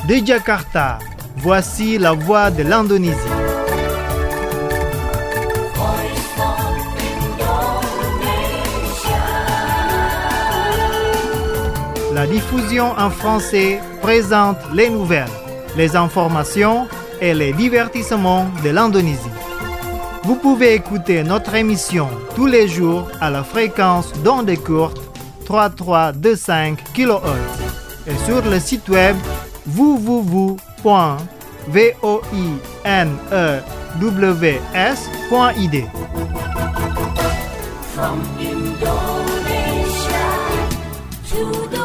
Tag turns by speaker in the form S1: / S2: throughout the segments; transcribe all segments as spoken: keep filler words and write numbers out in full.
S1: De Jakarta, voici la voix de l'Indonésie. La diffusion en français présente les nouvelles, les informations et les divertissements de l'Indonésie. Vous pouvez écouter notre émission tous les jours à la fréquence d'ondes courtes trente-trois vingt-cinq kilohertz et sur le site web w w w point voinews point i d. From Indonesia to the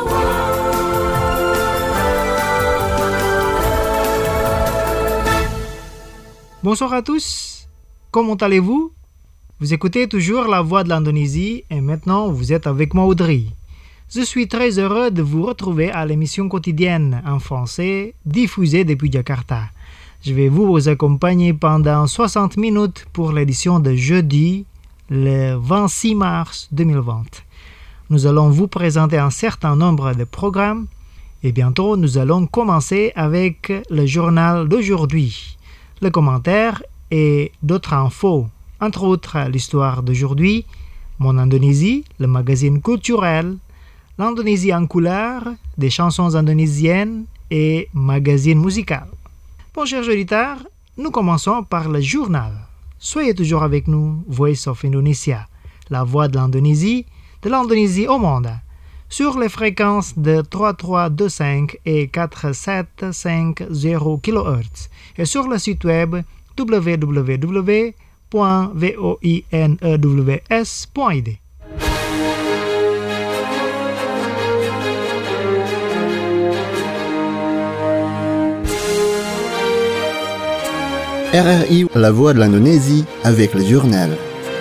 S1: Bonsoir à tous, comment allez-vous? Vous écoutez toujours la voix de l'Indonésie et maintenant vous êtes avec moi Audrey. Je suis très heureux de vous retrouver à l'émission quotidienne en français diffusée depuis Jakarta. Je vais vous accompagner pendant soixante minutes pour l'édition de jeudi, le vingt-six mars deux mille vingt. Nous allons vous présenter un certain nombre de programmes et bientôt nous allons commencer avec le journal d'aujourd'hui. Le commentaire et d'autres infos, entre autres l'histoire d'aujourd'hui, Mon Indonésie, le magazine culturel, l'Indonésie en couleur, des chansons indonésiennes et magazine musical. Bon, chers auditeurs, nous commençons par le journal. Soyez toujours avec nous, Voice of Indonesia, la voix de l'Indonésie, de l'Indonésie au monde, sur les fréquences de trente-trois vingt-cinq et quarante-sept cinquante kilohertz et sur le site web w w w point voinews point i d.
S2: R R I, la voix de l'Indonésie, avec le journal.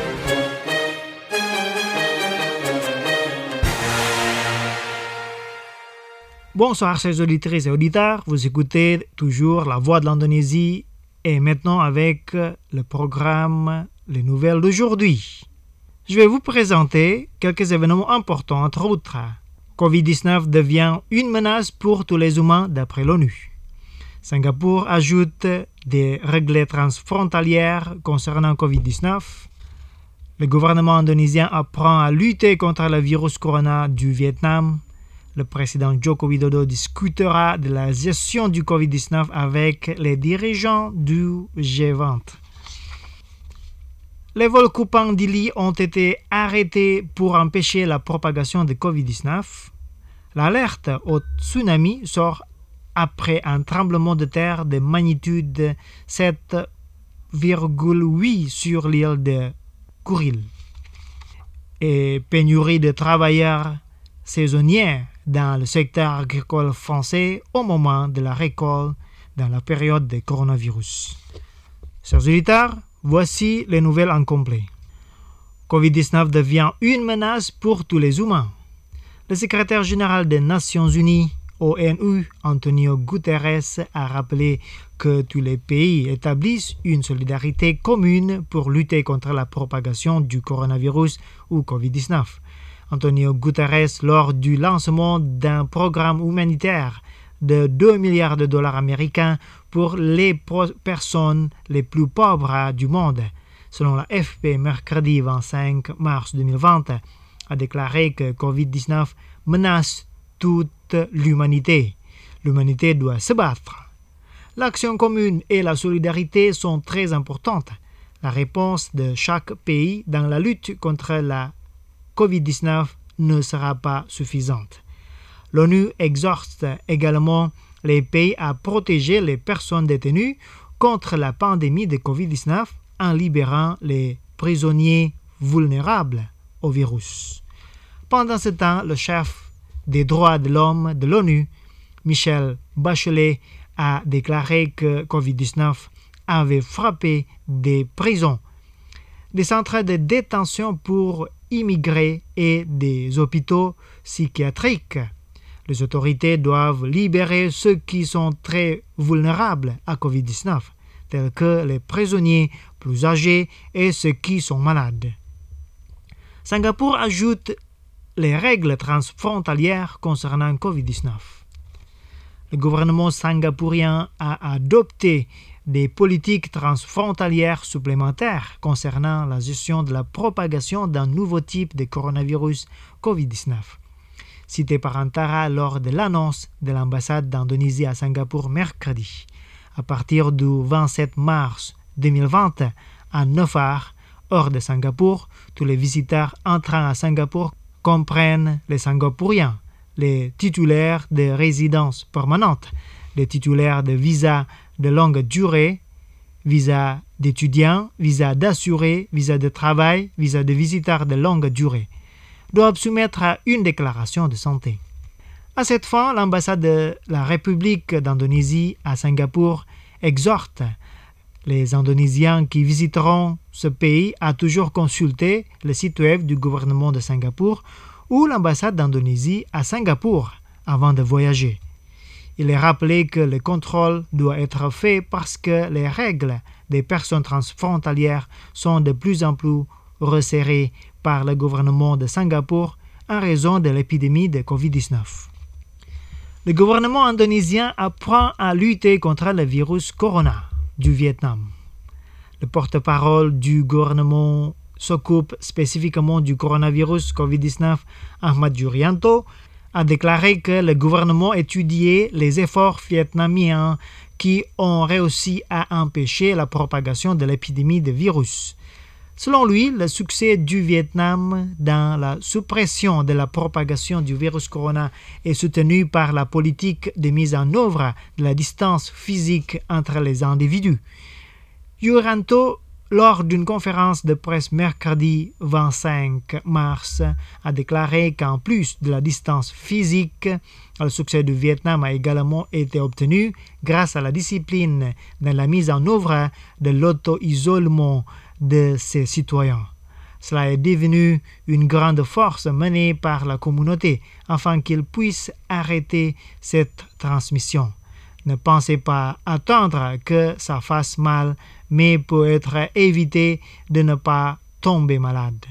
S1: Bonsoir chers auditrices et auditeurs, vous écoutez toujours la voix de l'Indonésie et maintenant avec le programme Les Nouvelles d'aujourd'hui. Je vais vous présenter quelques événements importants, entre autres. covid dix-neuf devient une menace pour tous les humains d'après l'ONU. Singapour ajoute des règles transfrontalières concernant covid dix-neuf. Le gouvernement indonésien apprend à lutter contre le virus corona du Vietnam. Le président Joko Widodo discutera de la gestion du covid dix-neuf avec les dirigeants du G vingt. Les vols Kupang Dili ont été arrêtés pour empêcher la propagation de covid dix-neuf. L'alerte au tsunami sort après un tremblement de terre de magnitude sept virgule huit sur l'île de Kuril. Et pénurie de travailleurs saisonniers dans le secteur agricole français au moment de la récolte dans la période de coronavirus. Chers auditeurs, voici les nouvelles en complet. covid dix-neuf devient une menace pour tous les humains. Le secrétaire général des Nations Unies, O N U, Antonio Guterres, a rappelé que tous les pays établissent une solidarité commune pour lutter contre la propagation du coronavirus ou covid dix-neuf. Antonio Guterres, lors du lancement d'un programme humanitaire de deux milliards de dollars américains pour les pro- personnes les plus pauvres du monde, selon la A F P mercredi vingt-cinq mars deux mille vingt, a déclaré que covid dix-neuf menace toute l'humanité. L'humanité doit se battre. L'action commune et la solidarité sont très importantes. La réponse de chaque pays dans la lutte contre la covid dix-neuf ne sera pas suffisante. L'ONU exhorte également les pays à protéger les personnes détenues contre la pandémie de covid dix-neuf en libérant les prisonniers vulnérables au virus. Pendant ce temps, le chef des droits de l'homme de l'ONU, Michelle Bachelet, a déclaré que covid dix-neuf avait frappé des prisons, des centres de détention pour immigrés et des hôpitaux psychiatriques. Les autorités doivent libérer ceux qui sont très vulnérables à covid dix-neuf, tels que les prisonniers plus âgés et ceux qui sont malades. Singapour ajoute les règles transfrontalières concernant covid dix-neuf. Le gouvernement singapourien a adopté des politiques transfrontalières supplémentaires concernant la gestion de la propagation d'un nouveau type de coronavirus covid dix-neuf. Cité par Antara lors de l'annonce de l'ambassade d'Indonésie à Singapour mercredi. À partir du vingt-sept mars deux mille vingt, à neuf heures, hors de Singapour, tous les visiteurs entrant à Singapour comprennent les Singapouriens, les titulaires de résidence permanente, les titulaires de visa de longue durée, visa d'étudiant, visa d'assuré, visa de travail, visa de visiteur de longue durée, doivent soumettre à une déclaration de santé. À cette fin, l'ambassade de la République d'Indonésie à Singapour exhorte les Indonésiens qui visiteront ce pays à toujours consulter le site web du gouvernement de Singapour ou l'ambassade d'Indonésie à Singapour avant de voyager. Il est rappelé que le contrôle doit être fait parce que les règles des personnes transfrontalières sont de plus en plus resserrées par le gouvernement de Singapour en raison de l'épidémie de covid dix-neuf. Le gouvernement indonésien apprend à lutter contre le virus corona du Vietnam. Le porte-parole du gouvernement s'occupe spécifiquement du coronavirus covid dix-neuf, Ahmad Yuryanto, a déclaré que le gouvernement étudiait les efforts vietnamiens qui ont réussi à empêcher la propagation de l'épidémie de virus. Selon lui, le succès du Vietnam dans la suppression de la propagation du virus corona est soutenu par la politique de mise en œuvre de la distance physique entre les individus. Yuryanto, lors d'une conférence de presse mercredi vingt-cinq mars, a déclaré qu'en plus de la distance physique, le succès du Vietnam a également été obtenu grâce à la discipline dans la mise en œuvre de l'auto-isolement de ses citoyens. Cela est devenu une grande force menée par la communauté afin qu'ils puissent arrêter cette transmission. Ne pensez pas attendre que ça fasse mal, mais peut être évité de ne pas tomber malade.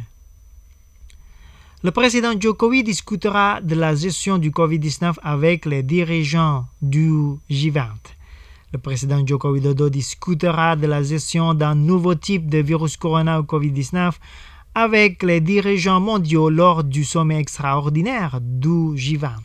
S1: Le président Jokowi discutera de la gestion du covid dix-neuf avec les dirigeants du G vingt. Le président Joko Widodo discutera de la gestion d'un nouveau type de virus corona ou covid dix-neuf avec les dirigeants mondiaux lors du sommet extraordinaire du G vingt.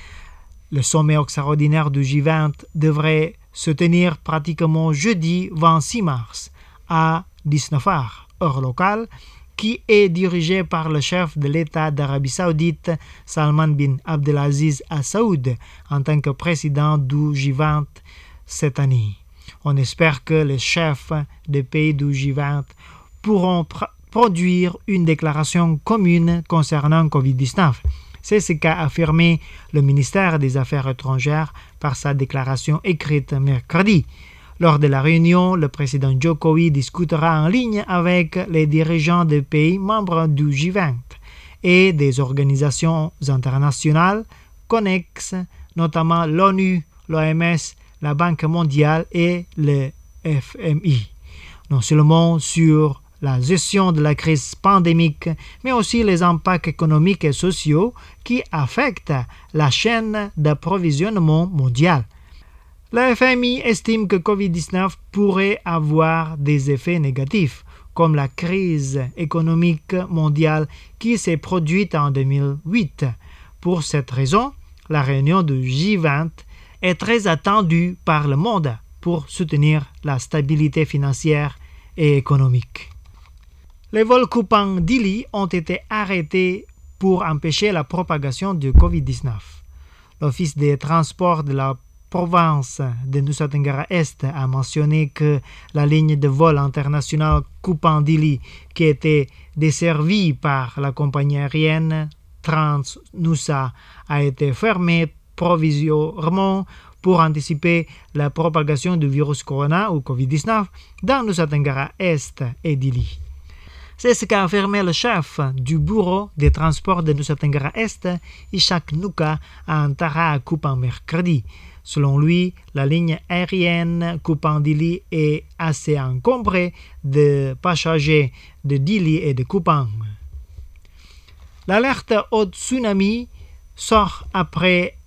S1: Le sommet extraordinaire du G vingt devrait se tenir pratiquement jeudi vingt-six mars à dix-neuf heures, heure locale, qui est dirigé par le chef de l'État d'Arabie Saoudite, Salman bin Abdelaziz Al Saoud, en tant que président du G vingt cette année. On espère que les chefs des pays du G vingt pourront pr- produire une déclaration commune concernant covid dix-neuf. C'est ce qu'a affirmé le ministère des Affaires étrangères par sa déclaration écrite mercredi. Lors de la réunion, le président Jokowi discutera en ligne avec les dirigeants des pays membres du G vingt et des organisations internationales connexes, notamment l'ONU, l'O M S, la Banque mondiale et le F M I, non seulement sur la gestion de la crise pandémique, mais aussi les impacts économiques et sociaux qui affectent la chaîne d'approvisionnement mondiale. Le F M I estime que covid dix-neuf pourrait avoir des effets négatifs, comme la crise économique mondiale qui s'est produite en deux mille huit. Pour cette raison, la réunion du G vingt est très attendue par le monde pour soutenir la stabilité financière et économique. Les vols Kupang Dili ont été arrêtés pour empêcher la propagation du covid dix-neuf. L'Office des transports de la province de Nusa Tenggara Est a mentionné que la ligne de vol internationale Kupang Dili, qui était desservie par la compagnie aérienne Trans-Nusa, a été fermée provisoirement pour anticiper la propagation du virus corona ou covid dix-neuf dans Nusa Tenggara Est et Dili. C'est ce qu'a affirmé le chef du bureau des transports de Nusa Tenggara Est, Ishak Nuka, à Antara à Kupang mercredi. Selon lui, la ligne aérienne Kupang Dili est assez encombrée de passagers de Dili et de Kupang. L'alerte au tsunami sort après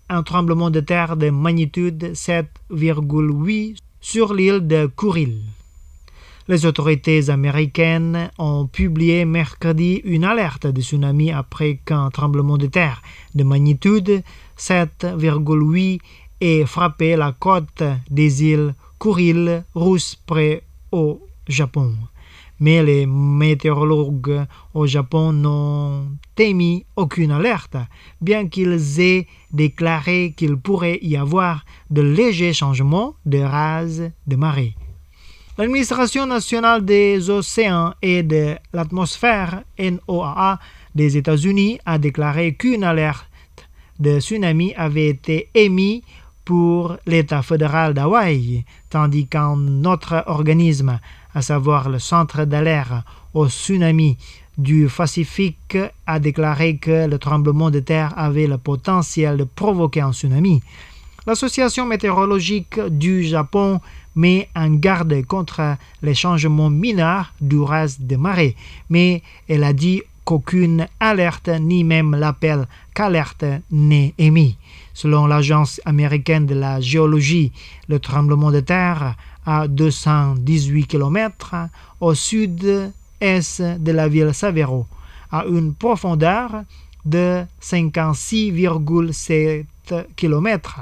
S1: un tremblement de terre de magnitude sept virgule huit sur l'île de Kuril. Les autorités américaines ont publié mercredi une alerte de tsunami après qu'un tremblement de terre de magnitude sept virgule huit ait frappé la côte des îles Kuril russes près au Japon. Mais les météorologues au Japon n'ont émis aucune alerte, bien qu'ils aient déclaré qu'il pourrait y avoir de légers changements de rise de marée. L'Administration nationale des océans et de l'atmosphère N O A A des États-Unis a déclaré qu'une alerte de tsunami avait été émise pour l'État fédéral d'Hawaï, tandis qu'un autre organisme, à savoir le Centre d'alerte au tsunami du Pacifique, a déclaré que le tremblement de terre avait le potentiel de provoquer un tsunami. L'Association météorologique du Japon met en garde contre les changements mineurs du rise de marée, mais elle a dit qu'aucune alerte ni même l'appel qu'alerte n'est émis. Selon l'Agence américaine de la géologie, le tremblement de terre à deux cent dix-huit kilomètres au sud-est de la ville Savero, à une profondeur de cinquante-six virgule sept kilomètres.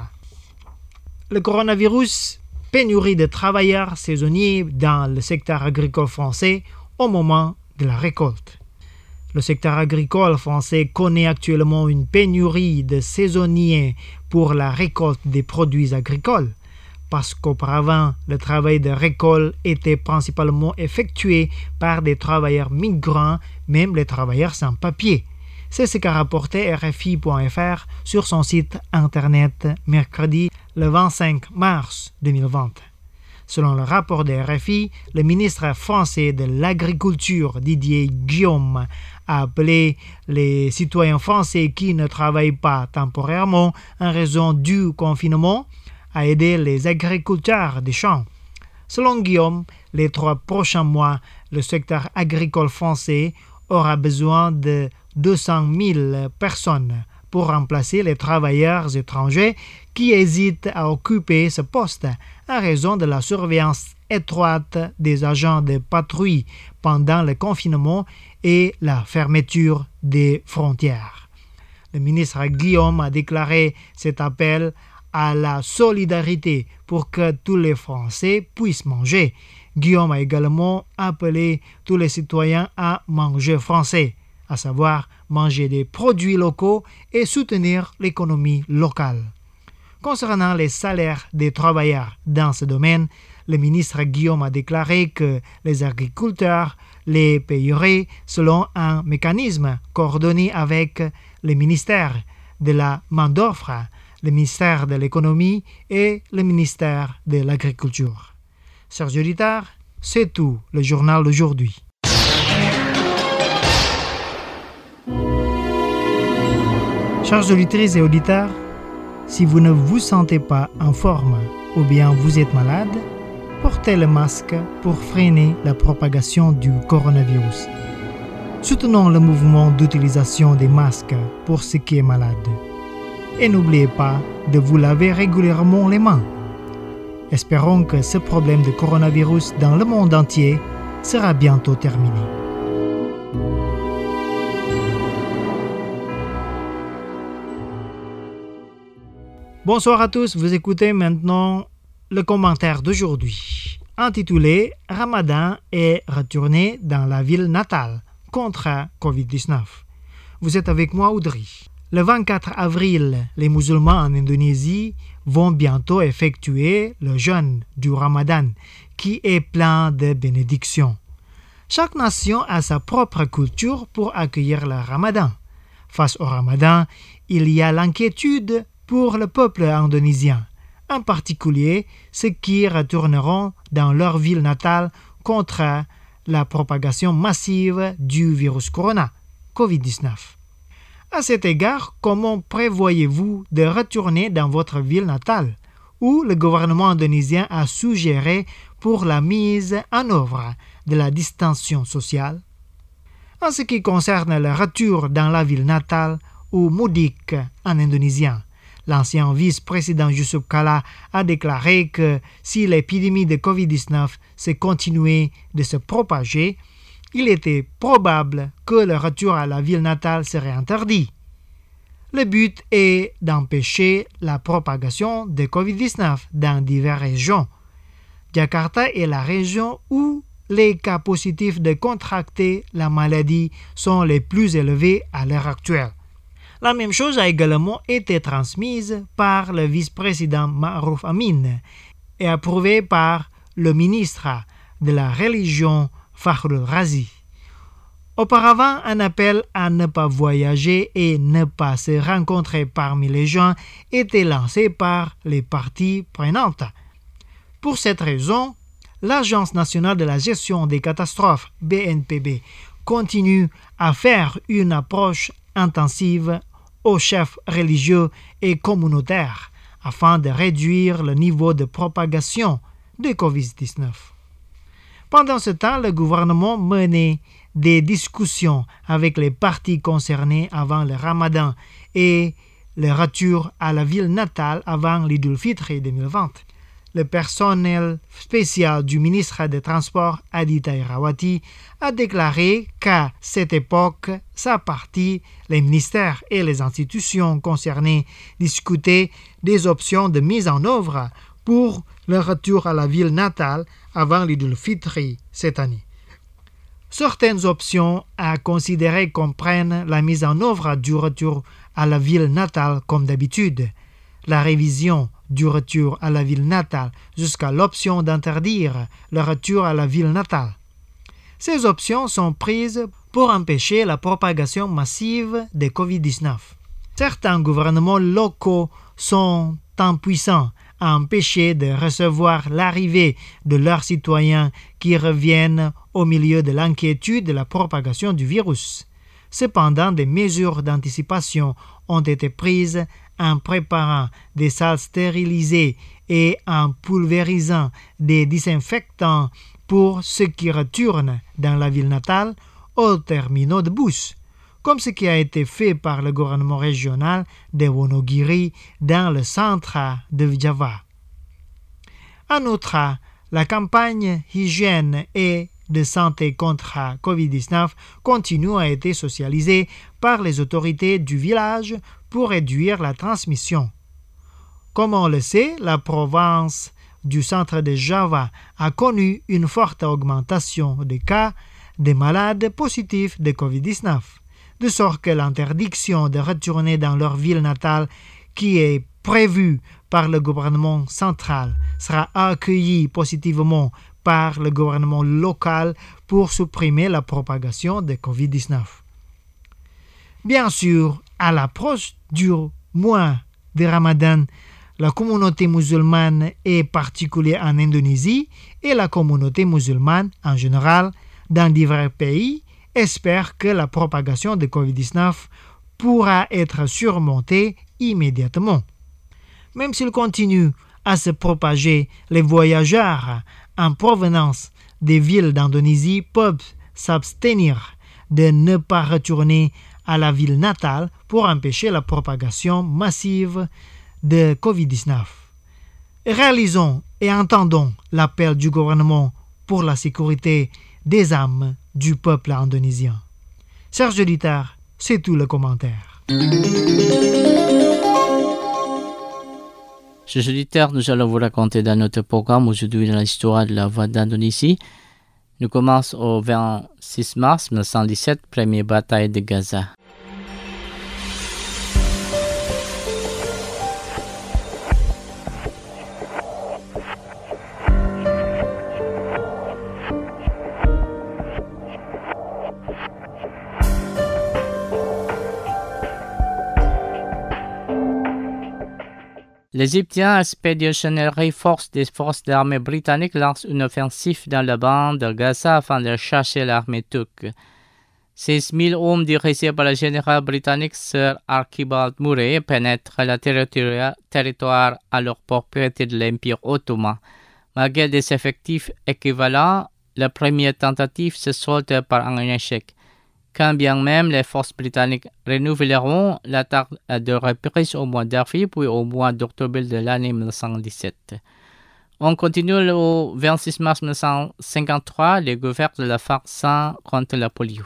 S1: Le coronavirus, pénurie de travailleurs saisonniers dans le secteur agricole français au moment de la récolte. Le secteur agricole français connaît actuellement une pénurie de saisonniers pour la récolte des produits agricoles, parce qu'auparavant, le travail de récolte était principalement effectué par des travailleurs migrants, même les travailleurs sans papier. C'est ce qu'a rapporté R F I point F R sur son site internet mercredi le vingt-cinq mars deux mille vingt. Selon le rapport de R F I, le ministre français de l'Agriculture, Didier Guillaume, a appelé les citoyens français qui ne travaillent pas temporairement en raison du confinement à aider les agriculteurs des champs. Selon Guillaume, les trois prochains mois, le secteur agricole français aura besoin de deux cent mille personnes pour remplacer les travailleurs étrangers qui hésitent à occuper ce poste en raison de la surveillance étroite des agents de patrouille pendant le confinement et la fermeture des frontières. Le ministre Guillaume a déclaré cet appel à la solidarité pour que tous les Français puissent manger. Guillaume a également appelé tous les citoyens à manger français, à savoir manger des produits locaux et soutenir l'économie locale. Concernant les salaires des travailleurs dans ce domaine, le ministre Guillaume a déclaré que les agriculteurs les payeraient selon un mécanisme coordonné avec le ministère de la main-d'œuvre, le ministère de l'économie et le ministère de l'agriculture. Chers auditeurs, c'est tout le journal d'aujourd'hui. Chers auditrices et auditeurs, si vous ne vous sentez pas en forme ou bien vous êtes malade, portez le masque pour freiner la propagation du coronavirus. Soutenons le mouvement d'utilisation des masques pour ceux qui sont malades. Et n'oubliez pas de vous laver régulièrement les mains. Espérons que ce problème de coronavirus dans le monde entier sera bientôt terminé. Bonsoir à tous, vous écoutez maintenant le commentaire d'aujourd'hui, intitulé « Ramadan est retourné dans la ville natale contre covid dix-neuf ». Vous êtes avec moi, Audrey. Le vingt-quatre avril, les musulmans en Indonésie vont bientôt effectuer le jeûne du Ramadan, qui est plein de bénédictions. Chaque nation a sa propre culture pour accueillir le Ramadan. Face au Ramadan, il y a l'inquiétude pour le peuple indonésien, en particulier ceux qui retourneront dans leur ville natale contre la propagation massive du virus corona, covid dix-neuf. À cet égard, comment prévoyez-vous de retourner dans votre ville natale, où le gouvernement indonésien a suggéré pour la mise en œuvre de la distanciation sociale? En ce qui concerne le retour dans la ville natale ou mudik en indonésien, L'ancien vice-président Yusuf Kala a déclaré que si l'épidémie de covid dix-neuf se continuait de se propager, il était probable que le retour à la ville natale serait interdit. Le but est d'empêcher la propagation de covid dix-neuf dans diverses régions. Jakarta est la région où les cas positifs de contracter la maladie sont les plus élevés à l'heure actuelle. La même chose a également été transmise par le vice-président Ma'ruf Amin et approuvée par le ministre de la religion Fakhrul Razi. Auparavant, un appel à ne pas voyager et ne pas se rencontrer parmi les gens était lancé par les parties prenantes. Pour cette raison, l'Agence nationale de la gestion des catastrophes, B N P B, continue à faire une approche intensive aux chefs religieux et communautaires afin de réduire le niveau de propagation de covid dix-neuf. Pendant ce temps, le gouvernement menait des discussions avec les parties concernées avant le Ramadan et le retour à la ville natale avant l'Eid al-Fitr deux mille vingt. Le personnel spécial du ministre des Transports, Aditya Irawati, a déclaré qu'à cette époque, sa partie, les ministères et les institutions concernées discutaient des options de mise en œuvre pour le retour à la ville natale avant l'Eid al-Fitr cette année. Certaines options à considérer comprennent la mise en œuvre du retour à la ville natale comme d'habitude, la révision du retour à la ville natale jusqu'à l'option d'interdire le retour à la ville natale. Ces options sont prises pour empêcher la propagation massive de covid dix-neuf. Certains gouvernements locaux sont impuissants à empêcher de recevoir l'arrivée de leurs citoyens qui reviennent au milieu de l'inquiétude de la propagation du virus. Cependant, des mesures d'anticipation ont été prises en préparant des salles stérilisées et en pulvérisant des désinfectants pour ceux qui retournent dans la ville natale aux terminaux de bus, comme ce qui a été fait par le gouvernement régional de Wonogiri dans le centre de Java. En outre, la campagne hygiène et de santé contre covid dix-neuf continue à être socialisée par les autorités du village pour réduire la transmission. Comme on le sait, la province du centre de Java a connu une forte augmentation des cas de malades positifs de covid dix-neuf, de sorte que l'interdiction de retourner dans leur ville natale, qui est prévue par le gouvernement central, sera accueillie positivement par le gouvernement local pour supprimer la propagation de covid dix-neuf. Bien sûr, à l'approche du mois de Ramadan, la communauté musulmane, et particulièrement en Indonésie, et la communauté musulmane en général dans divers pays, espèrent que la propagation de covid dix-neuf pourra être surmontée immédiatement. Même s'il continue à se propager, les voyageurs en provenance des villes d'Indonésie peuvent s'abstenir de ne pas retourner à la ville natale pour empêcher la propagation massive de covid dix-neuf. Réalisons et entendons l'appel du gouvernement pour la sécurité des âmes du peuple indonésien. Chers auditeurs, c'est tout le commentaire.
S3: Chers auditeurs, nous allons vous raconter dans notre programme aujourd'hui dans l'histoire de la voix d'Indonésie. Nous commençons au vingt-six mars mille neuf cent dix-sept, première bataille de Gaza. L'Égyptien Expeditionary Force des forces de l'armée britannique lance une offensive dans la bande de Gaza afin de chasser l'armée turque. seize mille hommes dirigés par le général britannique Sir Archibald Murray pénètrent le territoire, territoire alors propriété de l'Empire ottoman. Malgré des effectifs équivalents, la première tentative se solde par un échec. quand bien même les forces britanniques renouvelleront l'attaque à deux reprises au mois d'avril puis au mois d'octobre de l'année mille neuf cent dix-sept. On continue le vingt-six mars mille neuf cent cinquante-trois, les gouvernements de la vaccin contre la polio.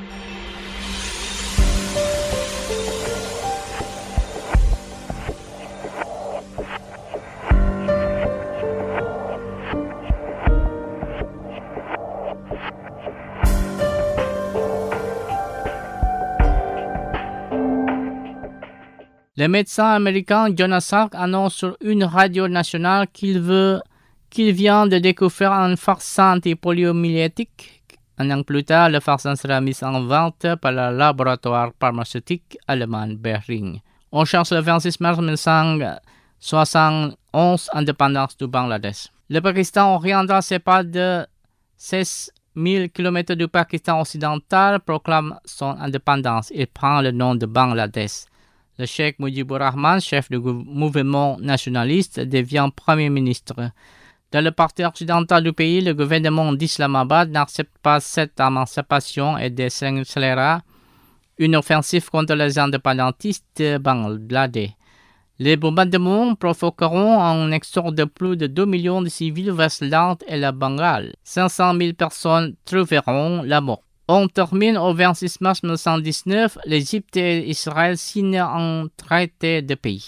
S3: Le médecin américain Jonas Salk annonce sur une radio nationale qu'il veut, qu'il vient de découvrir un vaccin anti-poliomyétique. Un an plus tard, le vaccin sera mis en vente par le laboratoire pharmaceutique allemand Behring. On cherche le vingt-six mars mille neuf cent soixante et onze, indépendance du Bangladesh. Le Pakistan oriental séparé de seize mille kilomètres du Pakistan occidental proclame son indépendance. Il prend le nom de Bangladesh. Le cheikh Mujibur Rahman, chef du mouvement nationaliste, devient Premier ministre. Dans le parti occidental du pays, le gouvernement d'Islamabad n'accepte pas cette émancipation et déclenchera une offensive contre les indépendantistes bangladais. Les bombardements provoqueront un exode de plus de deux millions de civils vers l'Inde et le Bengale. cinq cent mille personnes trouveront la mort. On termine au vingt-six mars mille neuf cent dix-neuf, l'Égypte et Israël signent un traité de paix.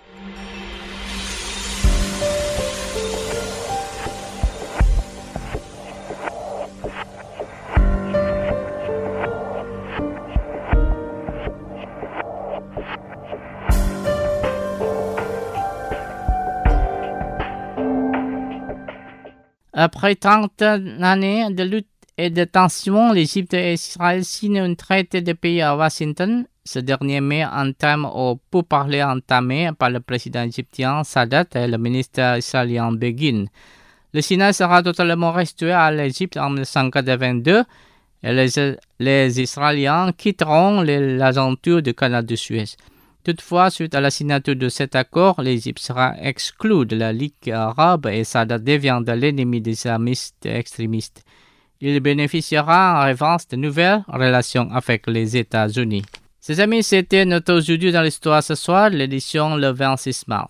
S3: Après trente années de lutte et de tensions, l'Égypte et Israël signent un traité de paix à Washington. Ce dernier met un terme aux pourparlers entamés par le président égyptien Sadat et le ministre israélien Begin. Le Sinaï sera totalement restitué à l'Égypte en mille neuf cent quatre-vingt-deux et les, les Israéliens quitteront les aventures du canal de Suez. Toutefois, suite à la signature de cet accord, l'Égypte sera exclue de la Ligue arabe et Sadat devient l'ennemi des islamistes extrémistes. Il bénéficiera en revanche de nouvelles relations avec les États-Unis. Ses amis, c'était notre aujourd'hui dans l'histoire ce soir, l'édition le vingt-six mars.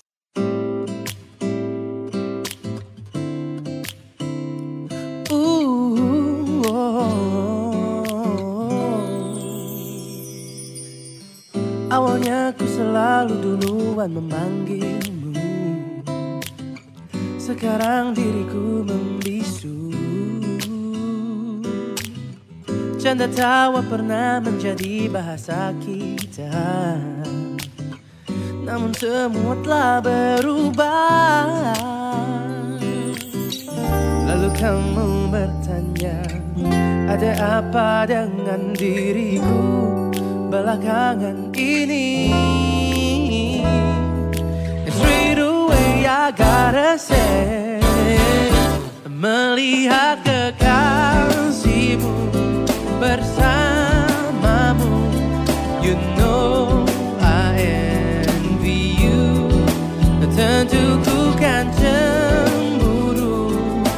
S4: Ooh, oh, awalnya ku selalu duluan memanggilmu, sekarang diriku membisu. Canda tawa pernah menjadi bahasa kita, namun semua telah berubah. Lalu kamu bertanya, ada apa dengan diriku belakangan ini? And straight away I gotta say, melihat kekasihmu bersamamu, you know I envy you. Tentu ku kan cemburu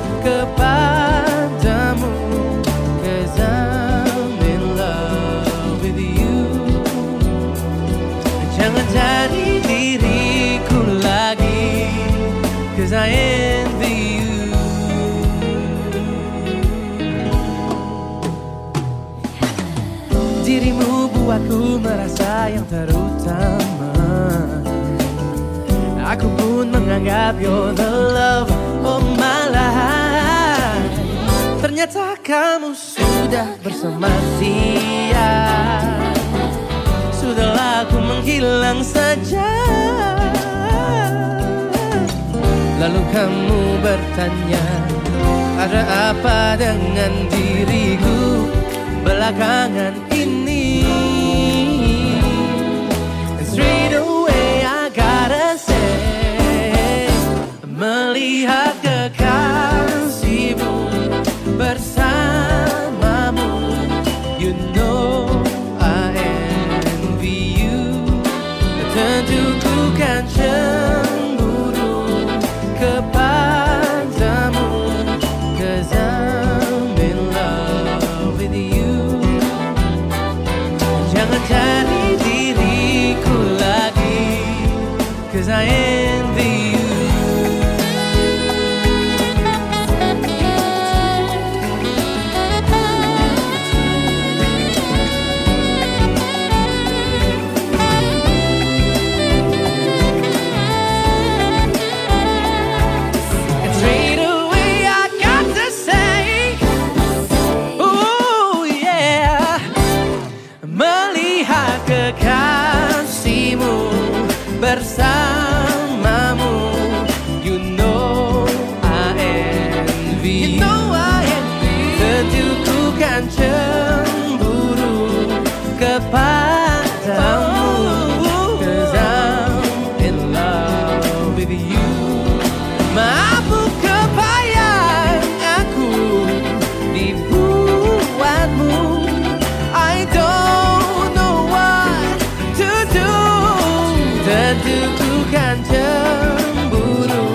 S4: kepadamu, 'cause I'm in love with you. Jangan cari diriku lagi, 'cause I envy you. Dirimu buatku merasa yang terutama. Aku pun menganggap you're the love of my life. Ternyata kamu sudah bersama dia. Sudahlah aku menghilang saja. Lalu kamu bertanya, ada apa dengan diriku belakangan ini? And straight away I gotta say, melihat kekasihmu bersamamu, you know I envy you. Tentu ku kan cemburu kepadamu, 'cause I'm in love with you. bersamamu. You know I envy. You know I envy. Tentu ku kan cemburu kepadamu. Cause I'm in love with you. Maafku kebayang aku dibuatmu. I don't know what to do. Tentu ku kan cemburu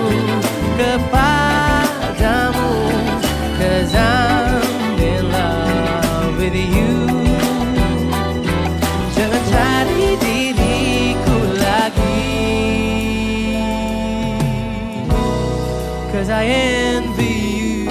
S4: kepadamu. Cause I'm in love with you. Jangan cari diriku lagi. Cause I envy you.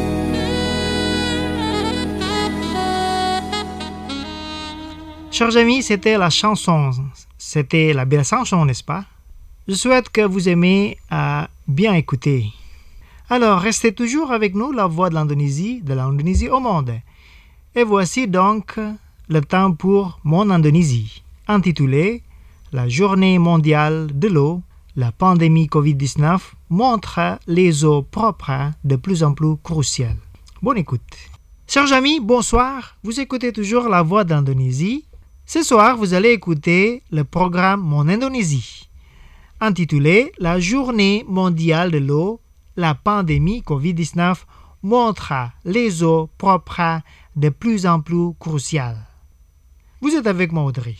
S1: Chers amis, c'était la chanson. C'était la belle chanson, n'est-ce pas? Je souhaite que vous aimez à bien écouter. Alors, restez toujours avec nous, la voix de l'Indonésie, de l'Indonésie au monde. Et voici donc le temps pour mon Indonésie, intitulé « La journée mondiale de l'eau, la pandémie covid dix-neuf montre les eaux propres de plus en plus cruciales. » Bonne écoute. Chers amis, bonsoir. Vous écoutez toujours la voix de l'Indonésie. Ce soir, vous allez écouter le programme Mon Indonésie, intitulé « La journée mondiale de l'eau, la pandémie covid dix-neuf montre les eaux propres de plus en plus cruciales. » Vous êtes avec moi, Audrey.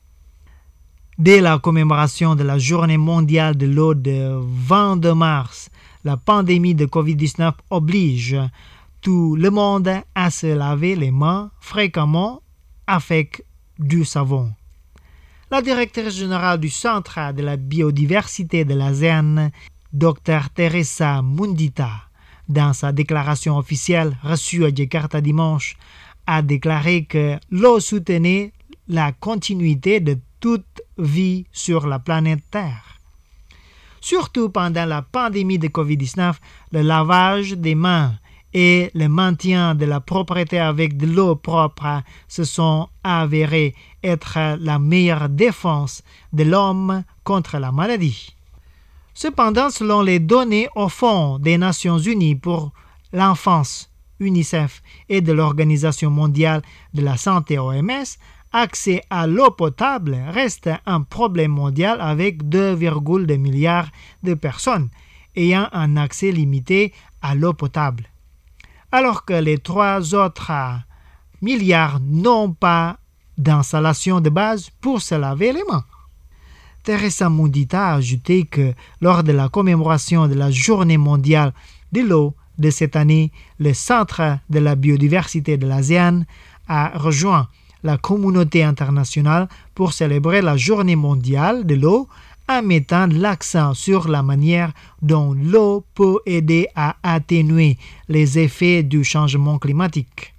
S1: Dès la commémoration de la journée mondiale de l'eau de vingt-deux mars, la pandémie de covid dix-neuf oblige tout le monde à se laver les mains fréquemment avec du savon. La directrice générale du Centre de la biodiversité de l'ASEAN, Docteur Teresa Mundita, dans sa déclaration officielle reçue à Jakarta dimanche, a déclaré que l'eau soutenait la continuité de toute vie sur la planète Terre. Surtout pendant la pandémie de covid dix-neuf, le lavage des mains et le maintien de la propreté avec de l'eau propre se sont avérés être la meilleure défense de l'homme contre la maladie. Cependant, selon les données au Fonds des Nations Unies pour l'enfance, UNICEF, et de l'Organisation mondiale de la santé, O M S, accès à l'eau potable reste un problème mondial avec deux virgule deux milliards de personnes ayant un accès limité à l'eau potable, alors que les trois autres milliards n'ont pas d'installation de base pour se laver les mains. Teresa Mundita a ajouté que lors de la commémoration de la Journée mondiale de l'eau de cette année, le Centre de la biodiversité de l'ASEAN a rejoint la communauté internationale pour célébrer la Journée mondiale de l'eau en mettant l'accent sur la manière dont l'eau peut aider à atténuer les effets du changement climatique.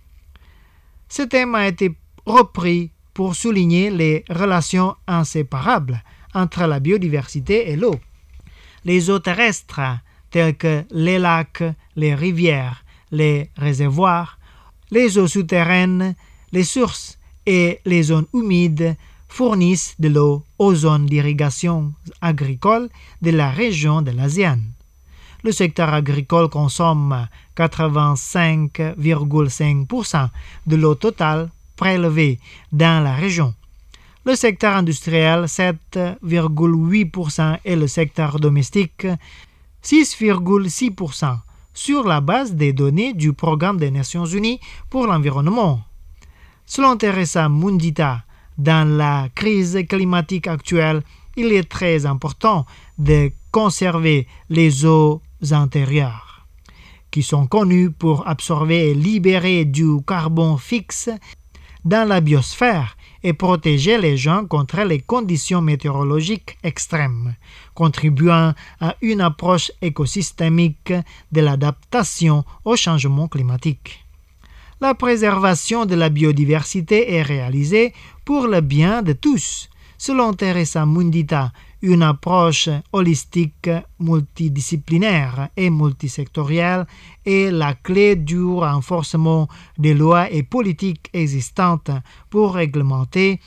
S1: Ce thème a été repris pour souligner les relations inséparables entre la biodiversité et l'eau. Les eaux terrestres, telles que les lacs, les rivières, les réservoirs, les eaux souterraines, les sources et les zones humides fournissent de l'eau aux zones d'irrigation agricole de la région de l'ASEAN. Le secteur agricole consomme quatre-vingt-cinq virgule cinq pour cent de l'eau totale prélevée dans la région. Le secteur industriel, sept virgule huit pour cent, et le secteur domestique, six virgule six pour cent, sur la base des données du Programme des Nations Unies pour l'environnement. Selon Teresa Mundita, dans la crise climatique actuelle, il est très important de conserver les eaux intérieures, qui sont connues pour absorber et libérer du carbone fixe dans la biosphère et protéger les gens contre les conditions météorologiques extrêmes, contribuant à une approche écosystémique de l'adaptation au changement climatique. La préservation de la biodiversité est réalisée pour le bien de tous. Selon Teresa Mundita, une approche holistique, multidisciplinaire et multisectorielle est la clé du renforcement des lois et politiques existantes pour réglementer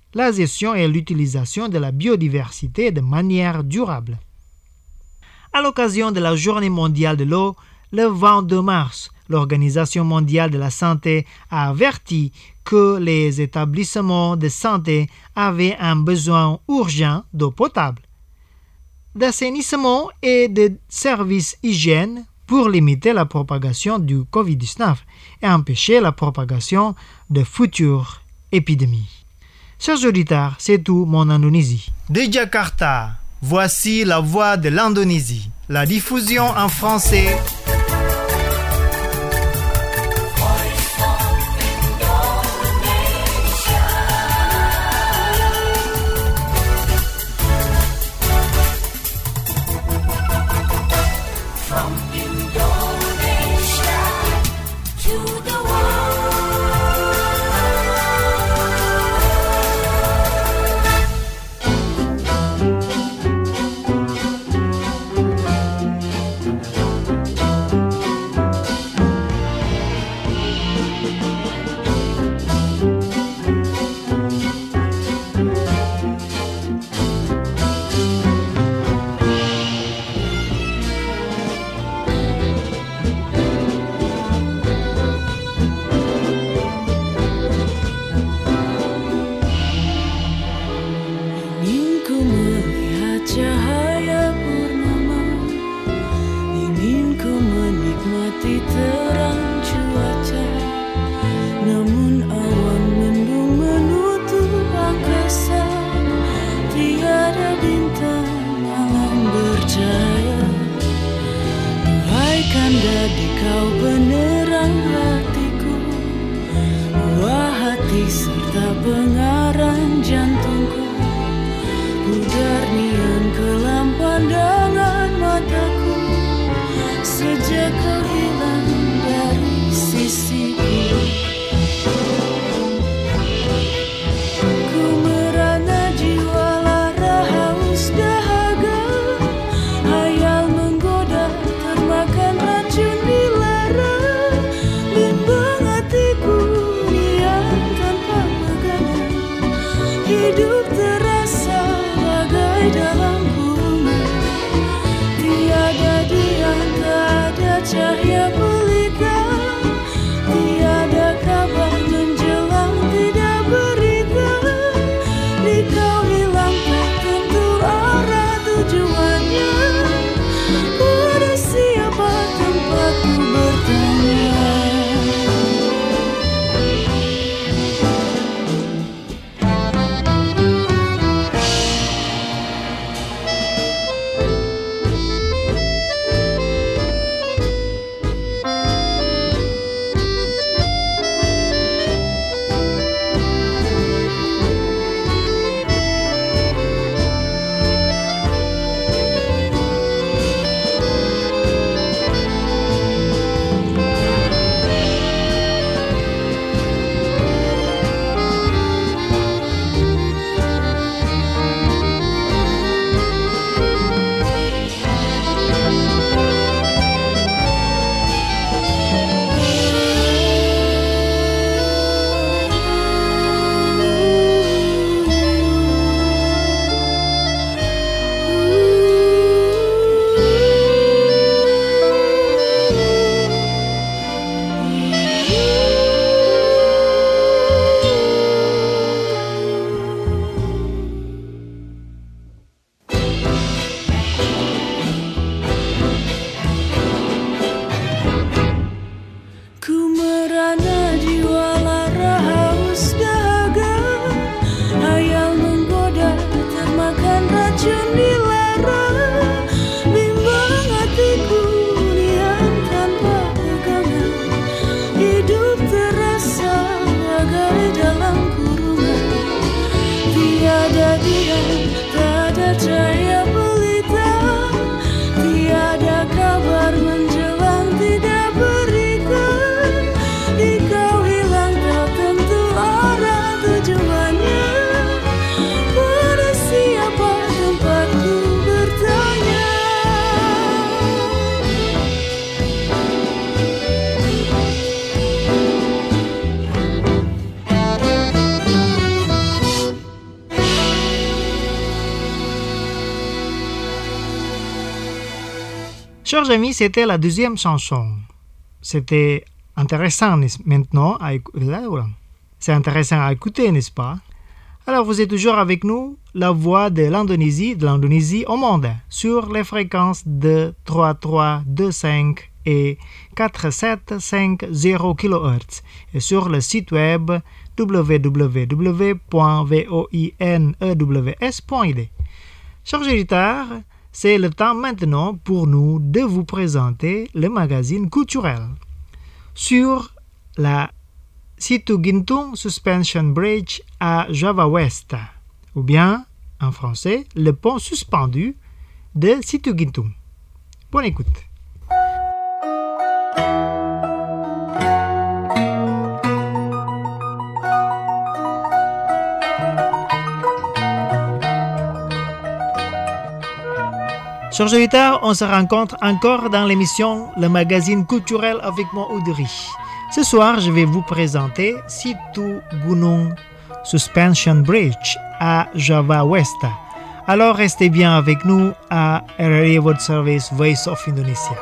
S1: la gestion et l'utilisation de la biodiversité de manière durable. À l'occasion de la Journée mondiale de l'eau, le vingt-deux mars, l'Organisation mondiale de la santé a averti que les établissements de santé avaient un besoin urgent d'eau potable, d'assainissement et de services hygiène pour limiter la propagation du covid dix-neuf et empêcher la propagation de futures épidémies. Chers auditeurs, c'est tout mon Indonésie. De Jakarta, voici la voix de l'Indonésie. La diffusion en français.
S5: Pengarang jantungku, pudar nian kelam pandangan mataku sejak kau hilang dari sisiku. Ku merana jiwa lara haus dahaga, hayal menggoda termakan racun di lara, bimbang hatiku nian tanpa pegangan. Hidup terasa bagai dalam kurungan, tiada dia, tak ada cahaya.
S1: Chers amis, c'était la deuxième chanson. C'était intéressant maintenant à écouter. C'est intéressant à écouter, n'est-ce pas? Alors, vous êtes toujours avec nous, la voix de l'Indonésie, de l'Indonésie au monde, sur les fréquences de trois trois deux cinq et quatre sept cinq zéro kilohertz et sur le site web w w w point voinews point i d. Chers auditeurs, c'est le temps maintenant pour nous de vous présenter le magazine culturel sur la Situgintung Suspension Bridge à Java West, ou bien, en français, le pont suspendu de Situgintung. Bonne écoute. Chers auditeurs, on se rencontre encore dans l'émission Le magazine culturel avec moi Audrey. Ce soir, je vais vous présenter Situgunung Suspension Bridge à Java West. Alors restez bien avec nous à R R I World Service Voice of Indonesia.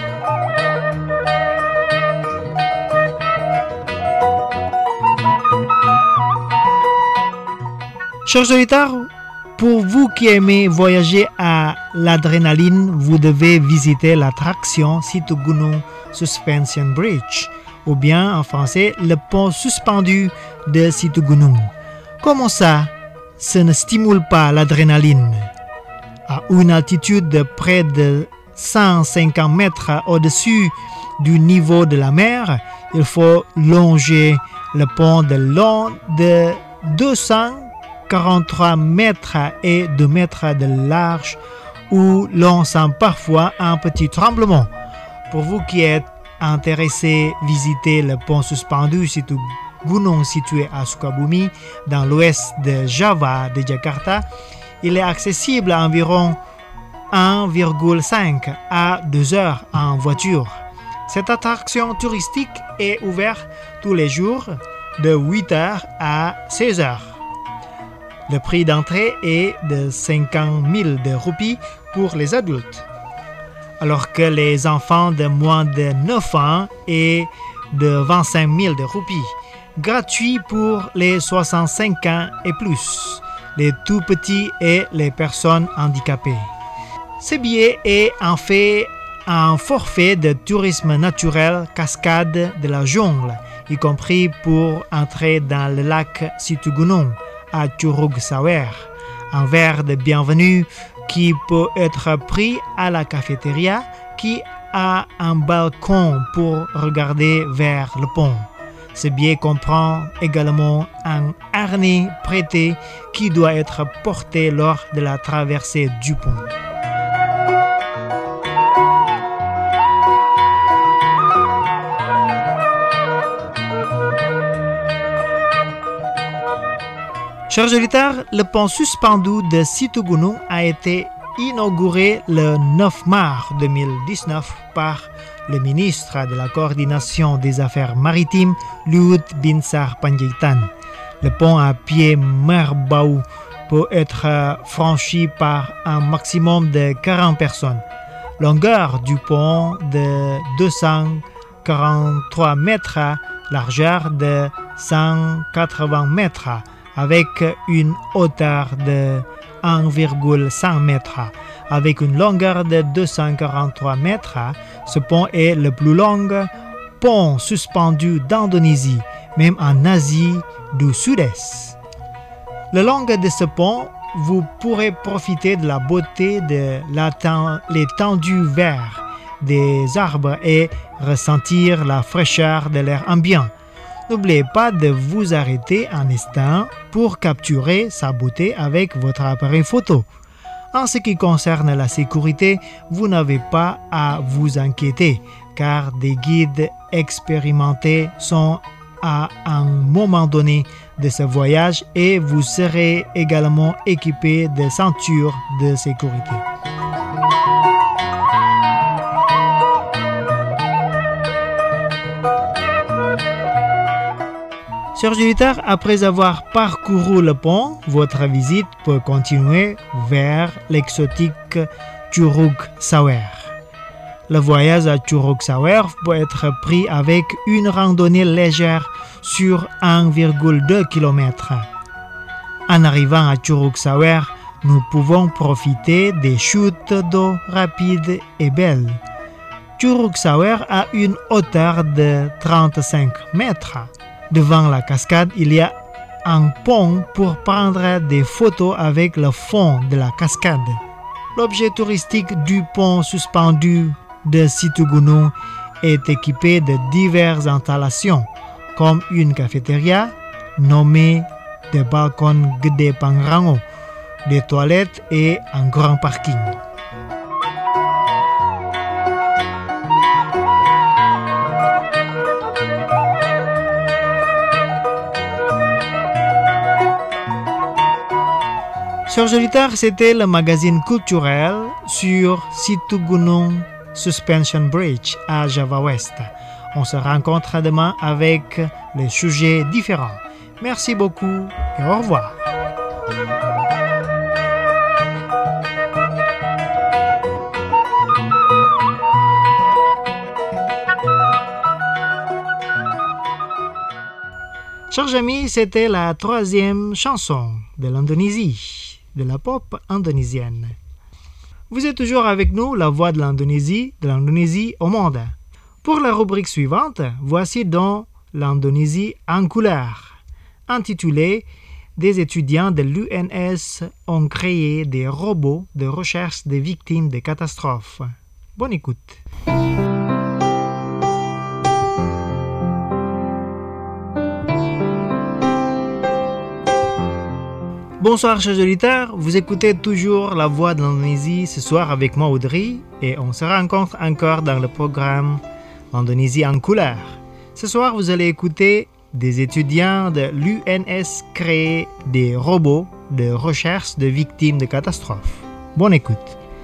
S1: Chers auditeurs, pour vous qui aimez voyager à l'adrénaline, vous devez visiter l'attraction Situgunung Suspension Bridge, ou bien en français, le pont suspendu de Situgunung. Comment ça, ça ne stimule pas l'adrénaline? À une altitude de près de cent cinquante mètres au-dessus du niveau de la mer, il faut longer le pont de long de deux cent quarante-trois mètres et deux mètres de large où l'on sent parfois un petit tremblement. Pour vous qui êtes intéressé à visiter le pont suspendu Situgunung situé à Sukabumi dans l'ouest de Java de Jakarta, il est accessible à environ un virgule cinq à deux heures en voiture. Cette attraction touristique est ouverte tous les jours de huit heures à seize heures. Le prix d'entrée est de cinquante mille de roupies pour les adultes, alors que les enfants de moins de neuf ans est de vingt-cinq mille de roupies, gratuit pour les soixante-cinq ans et plus, les tout petits et les personnes handicapées. Ce billet est en fait un forfait de tourisme naturel cascade de la jungle, y compris pour entrer dans le lac Situgunung à Curug Sawer, un verre de bienvenue qui peut être pris à la cafétéria qui a un balcon pour regarder vers le pont. Ce billet comprend également un harnais prêté qui doit être porté lors de la traversée du pont. Chers auditeurs, le pont suspendu de Situgunung a été inauguré le neuf mars deux mille dix-neuf par le ministre de la Coordination des Affaires Maritimes, Luhut Binsar Panjaitan. Le pont à pied Merbau peut être franchi par un maximum de quarante personnes. Longueur du pont de deux cent quarante-trois mètres, largeur de cent quatre-vingts mètres, avec une hauteur de un virgule cinq mètres. Avec une longueur de deux cent quarante-trois mètres, ce pont est le plus long pont suspendu d'Indonésie, même en Asie du Sud-Est. Le long de ce pont, vous pourrez profiter de la beauté de l'étendue verte des arbres et ressentir la fraîcheur de l'air ambiant. N'oubliez pas de vous arrêter un instant pour capturer sa beauté avec votre appareil photo. En ce qui concerne la sécurité, vous n'avez pas à vous inquiéter car des guides expérimentés sont à un moment donné de ce voyage et vous serez également équipé de ceintures de sécurité. Chers auditeurs, après avoir parcouru le pont, votre visite peut continuer vers l'exotique Curug Sawer. Le voyage à Churuk-Sawyer peut être pris avec une randonnée légère sur un virgule deux kilomètres. En arrivant à Churuk-Sawyer, nous pouvons profiter des chutes d'eau rapides et belles. Churuk-Sawyer a une hauteur de trente-cinq mètres. Devant la cascade, il y a un pont pour prendre des photos avec le fond de la cascade. L'objet touristique du pont suspendu de Situ Gunung est équipé de diverses installations, comme une cafétéria nommée de balcon Gede Pangrango, des toilettes et un grand parking. Chers auditeurs, c'était le magazine culturel sur Situ Gunung Suspension Bridge à Java West. On se rencontre demain avec des sujets différents. Merci beaucoup et au revoir. Chers amis, c'était la troisième chanson de l'Indonésie, de la pop indonésienne. Vous êtes toujours avec nous, la voix de l'Indonésie, de l'Indonésie au monde. Pour la rubrique suivante, voici donc l'Indonésie en couleur, intitulée « Des étudiants de l'U N S ont créé des robots de recherche des victimes des catastrophes ». Bonne écoute. Bonsoir chers auditeurs, vous écoutez toujours la voix de l'Indonésie ce soir avec moi Audrey et on se rencontre encore dans le programme L'Indonésie en couleur. Ce soir vous allez écouter des étudiants de l'U N S créer des robots de recherche de victimes de catastrophes. Bonne écoute.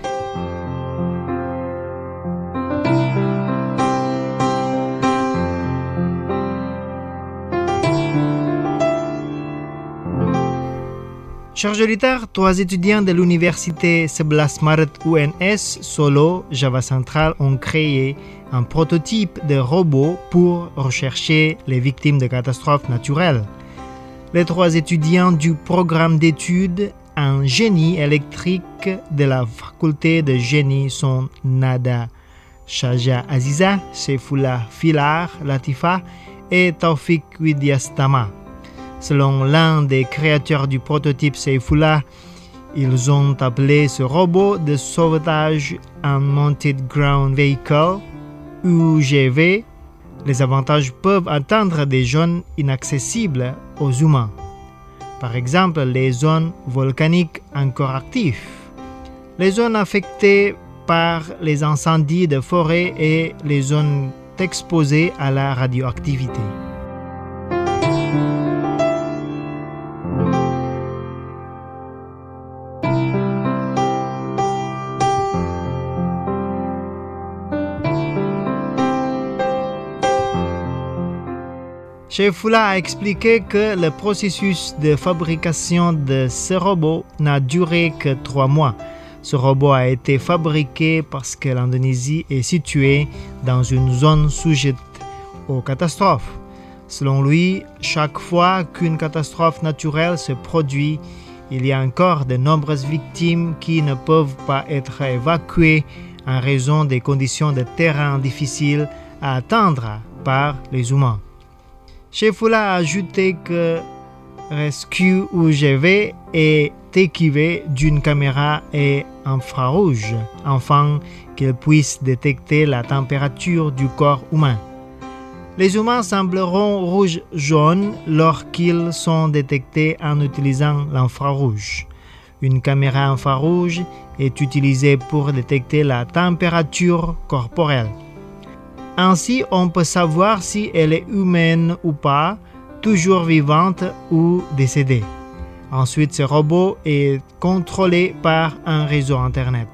S1: Chers auditeurs, trois étudiants de l'université sebelas Maret U N S Solo, Java Central, ont créé un prototype de robot pour rechercher les victimes de catastrophes naturelles. Les trois étudiants du programme d'études en génie électrique de la faculté de génie sont Nada Shaja Aziza, Seyfullah Filar Latifa et Taufik Widyastama. Selon l'un des créateurs du prototype Seyfullah, ils ont appelé ce robot de sauvetage Unmounted Ground Vehicle, U G V. Les avantages peuvent atteindre des zones inaccessibles aux humains. Par exemple, les zones volcaniques encore actives, les zones affectées par les incendies de forêt et les zones exposées à la radioactivité. Seyfullah a expliqué que le processus de fabrication de ce robot n'a duré que trois mois. Ce robot a été fabriqué parce que l'Indonésie est située dans une zone sujette aux catastrophes. Selon lui, chaque fois qu'une catastrophe naturelle se produit, il y a encore de nombreuses victimes qui ne peuvent pas être évacuées en raison des conditions de terrain difficiles à atteindre par les humains. Seyfullah a ajouté que Rescue U G V est équipé d'une caméra et infrarouge afin qu'il puisse détecter la température du corps humain. Les humains sembleront rouge-jaune lorsqu'ils sont détectés en utilisant l'infrarouge. Une caméra infrarouge est utilisée pour détecter la température corporelle. Ainsi, on peut savoir si elle est humaine ou pas, toujours vivante ou décédée. Ensuite, ce robot est contrôlé par un réseau Internet.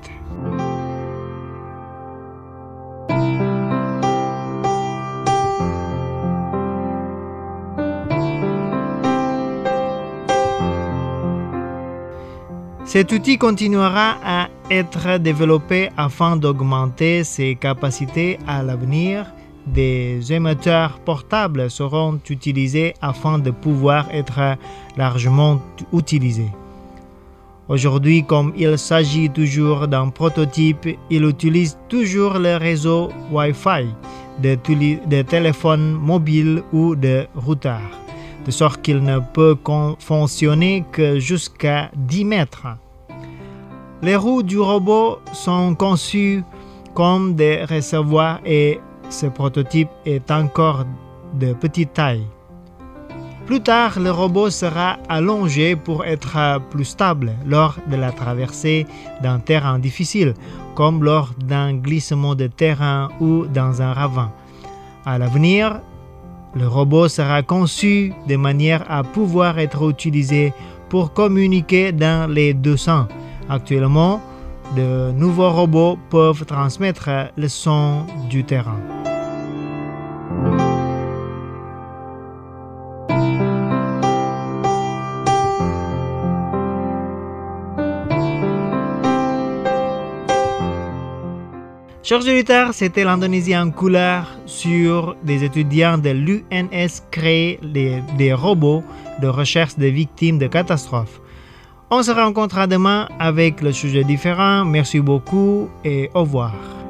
S1: Cet outil continuera à être développé afin d'augmenter ses capacités à l'avenir. Des émetteurs portables seront utilisés afin de pouvoir être largement utilisés. Aujourd'hui, comme il s'agit toujours d'un prototype, il utilise toujours le réseau Wi-Fi de, tuli- de téléphones mobiles ou de routeurs, de sorte qu'il ne peut con- fonctionner que jusqu'à dix mètres. Les roues du robot sont conçues comme des réservoirs et ce prototype est encore de petite taille. Plus tard, le robot sera allongé pour être plus stable lors de la traversée d'un terrain difficile, comme lors d'un glissement de terrain ou dans un ravin. À l'avenir, le robot sera conçu de manière à pouvoir être utilisé pour communiquer dans les deux sens. Actuellement, de nouveaux robots peuvent transmettre le son du terrain. Chers auditeurs, c'était l'Indonésie en couleur sur des étudiants de l'U N S créer des, des robots de recherche des victimes de catastrophes. On se rencontrera demain avec le sujet différent. Merci beaucoup et au revoir.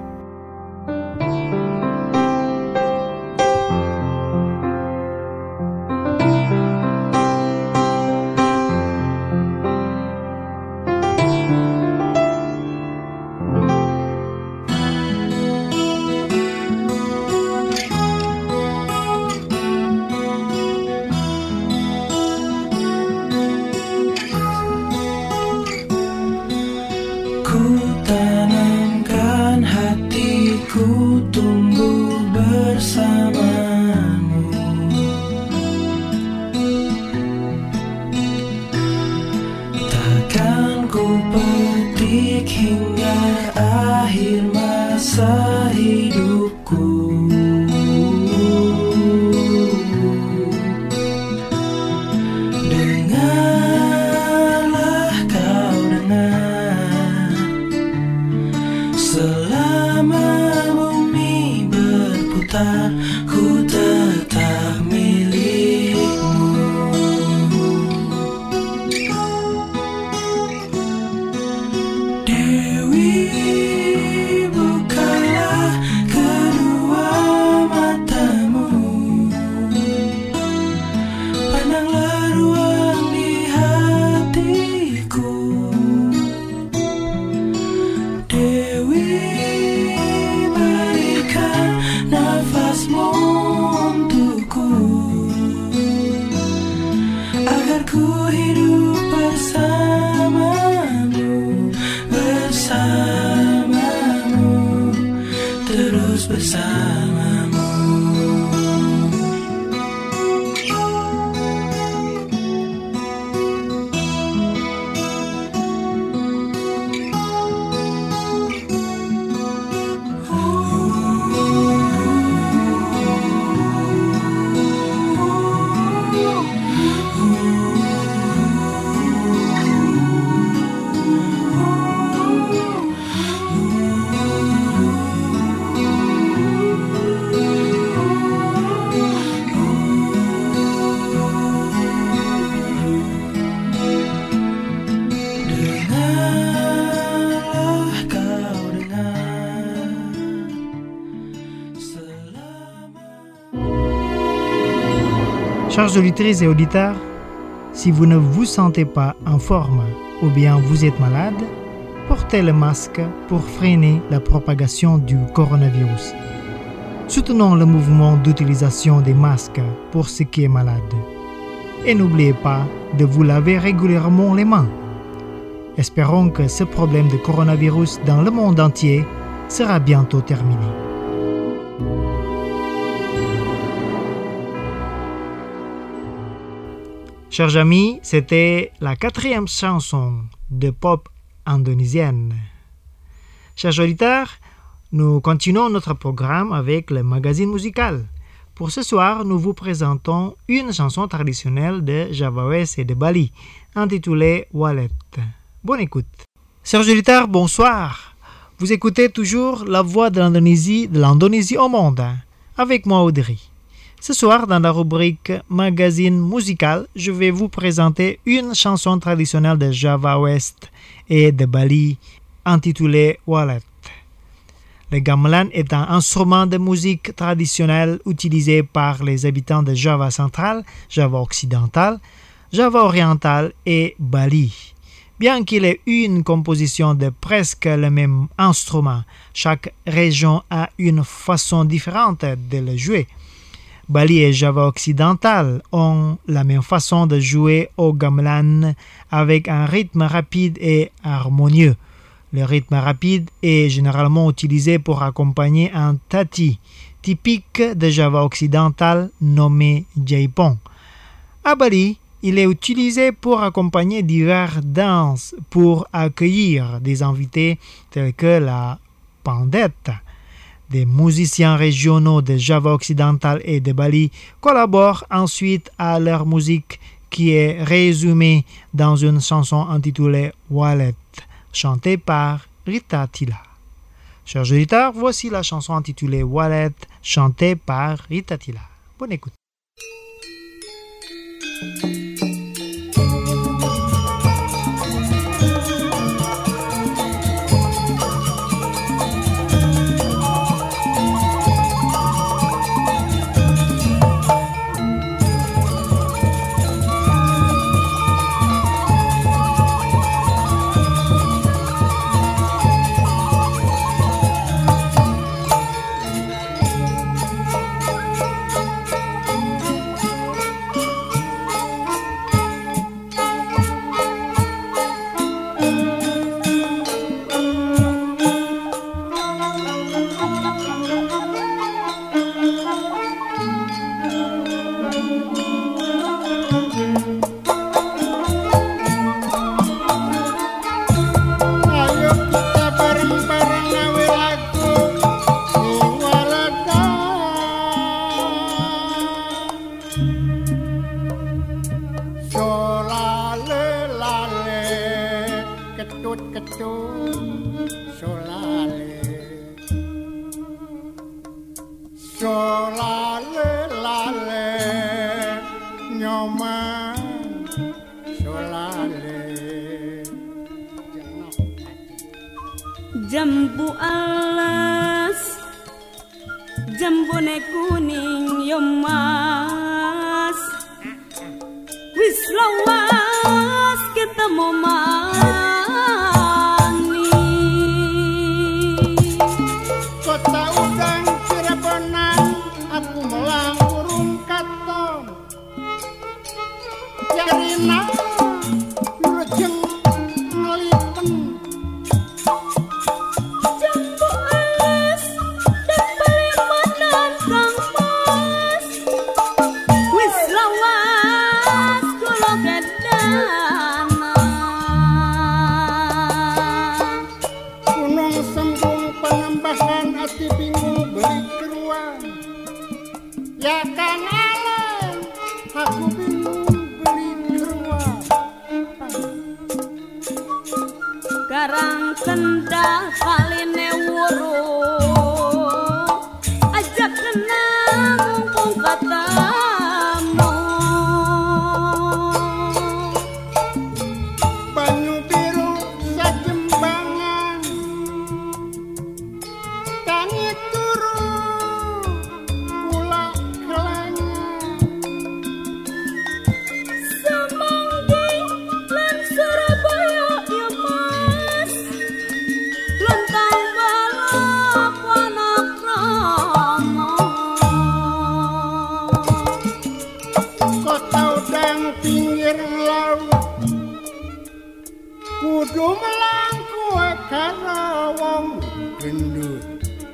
S4: Ku tanamkan hatiku tumbuh bersamamu. Takkan ku petik hingga akhir masa hidupku. Dengarlah kau dengar, selama bumi berputar, ku tetap milikmu. Dewi, bukalah kedua matamu, pandanglah ruang di hatiku. Dewi, berikan nafasmu untukku, agar ku hidup bersamamu, bersamamu, terus bersamamu. Dengarlah kau dengar, selama.
S1: Chers auditrices et auditeurs, si vous ne vous sentez pas en forme ou bien vous êtes malade, portez le masque pour freiner la propagation du coronavirus. Soutenons le mouvement d'utilisation des masques pour ceux qui sont malades. Et n'oubliez pas de vous laver régulièrement les mains. Espérons que ce problème de coronavirus dans le monde entier sera bientôt terminé. Chers amis, c'était la quatrième chanson de pop indonésienne. Chers auditeurs, nous continuons notre programme avec le magazine musical. Pour ce soir, nous vous présentons une chanson traditionnelle de Javawes et de Bali, intitulée Walet. Bonne écoute. Chers auditeurs, bonsoir. Vous écoutez toujours La Voix de l'Indonésie, de l'Indonésie au monde, avec moi Audrey. Ce soir, dans la rubrique Magazine musical, je vais vous présenter une chanson traditionnelle de Java Ouest et de Bali intitulée Walet. Le gamelan est un instrument de musique traditionnel utilisé par les habitants de Java central, Java occidental, Java oriental et Bali. Bien qu'il ait une composition de presque le même instrument, chaque région a une façon différente de le jouer. Bali et Java occidental ont la même façon de jouer au gamelan avec un rythme rapide et harmonieux. Le rythme rapide est généralement utilisé pour accompagner un tati, typique de Java occidental nommé jaipong. À Bali, il est utilisé pour accompagner diverses danses pour accueillir des invités tels que la pandette. Des musiciens régionaux de Java occidental et de Bali collaborent ensuite à leur musique qui est résumée dans une chanson intitulée Walet, chantée par Rita Tila. Chers auditeurs, voici la chanson intitulée Walet, chantée par Rita Tila. Bonne écoute.
S5: Jambu alas, jambune kuning yo mas, wis lawas ketemu mani.
S6: Kota udang Cirebonan, aku melang burung katon. Yarina, lurjeng ngelipen. Ya kan Alan, aku bingung beli keruang.
S5: Garang kendah kaline wuru, ajak kenang mumpung katamu.
S6: Banyu biru sajembangan, tangi turu.
S5: Kudu melangku karo wong gendut.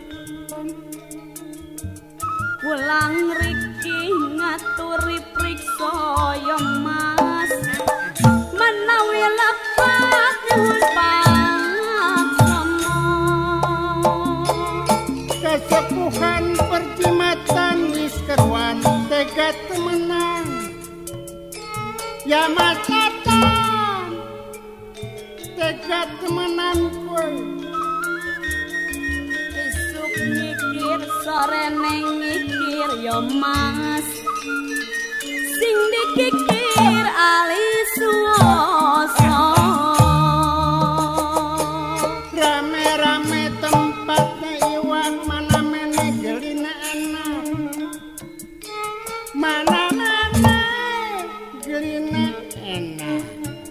S5: Pulang riki ngaturi priksa ya Mas, menawi lepat nyuwun paksana.
S6: Kesepuhan perjimatan wis keruan tega temenan. Ya Mas Tatan, tega tegat temenan kowe.
S5: Isuk nyikir sore neng ngikir yo mas. Sing dikikir alis suwoso.
S6: Rame-rame tempatnya iwak mana mene gelina enak. Mana mene gelina enak.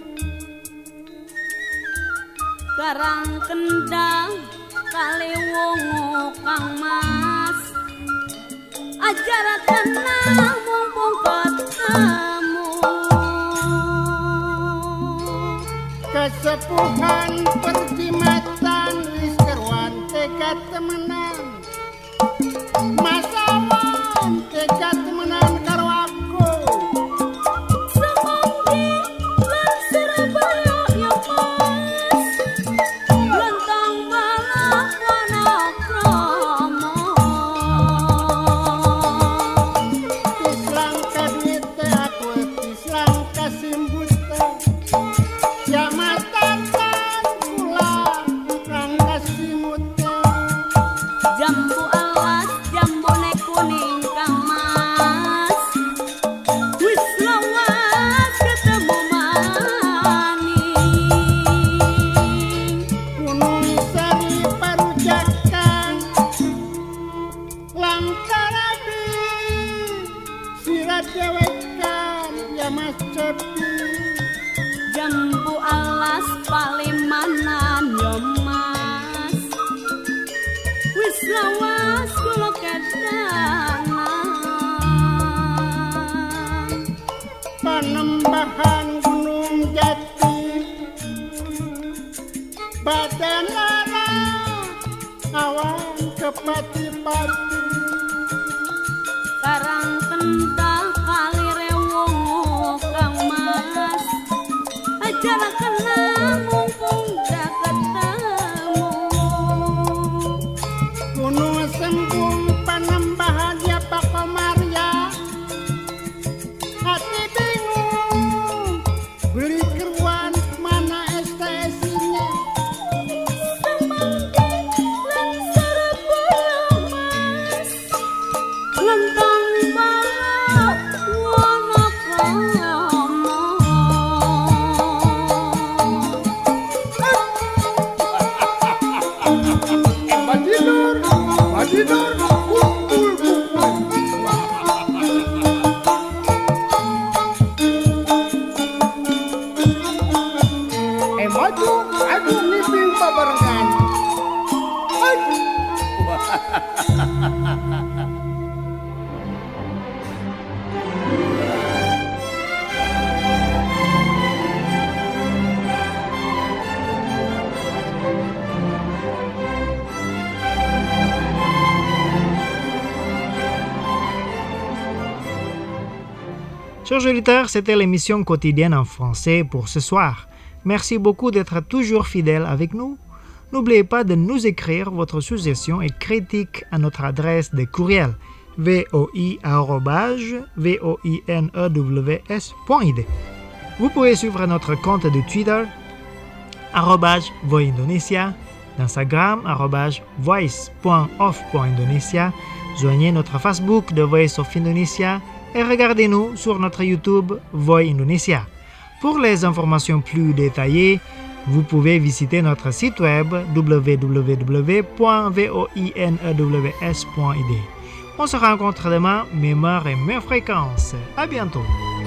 S5: Karang kendang kali wongo kang mas. Ajarakan mumpung ketemu.
S6: Kesepuhan perjimatan wis keruan tegat temenan. Masawan tegat temenan karo aku.
S5: Semanggi lan Surabaya yo mas. Lentang balak Wonokromo.
S6: Tislang kadite aku tislang kasimbut. Jamatan kula kang kasimut.
S5: Jambu alas jambu nek kuning kang mas. Wis lawas ketemu maning.
S6: Gunung Sari Parujakan Langkarabi Sirat dewekan ya mas cepi.
S5: Jambu alas Palimanan yo mas. Wis lawas kula kedanan.
S6: Panembahan Gunung Jati Badan lara awan kepati-pati.
S5: Karang kentang kali rewongo kang mas. Ajalah kena mumpung dah ketemu.
S6: Gunung Sembung Panembahan ya Pak Komaria. Hati bingung beli keruan mana S T S-nya.
S5: Semanggi lan Surabaya mas. Lentang balak Wonokromo.
S6: Badinur, Badinur, kumpul kumpul. Eh maju, maju ngiping babarengan. Maju.
S1: Chers auditeurs, c'était l'émission quotidienne en français pour ce soir. Merci beaucoup d'être toujours fidèles avec nous. N'oubliez pas de nous écrire votre suggestion et critique à notre adresse de courriel voi arobase voinews point i d. Vous pouvez suivre notre compte de Twitter arobase voindonesia, d'Instagram arobase voice point off point indonesia. Joignez notre Facebook de Voice of Indonesia et regardez-nous sur notre YouTube Voi Indonesia. Pour les informations plus détaillées, vous pouvez visiter notre site web w w w point voinews point i d. On se rencontre demain, même heure et même fréquence. À bientôt.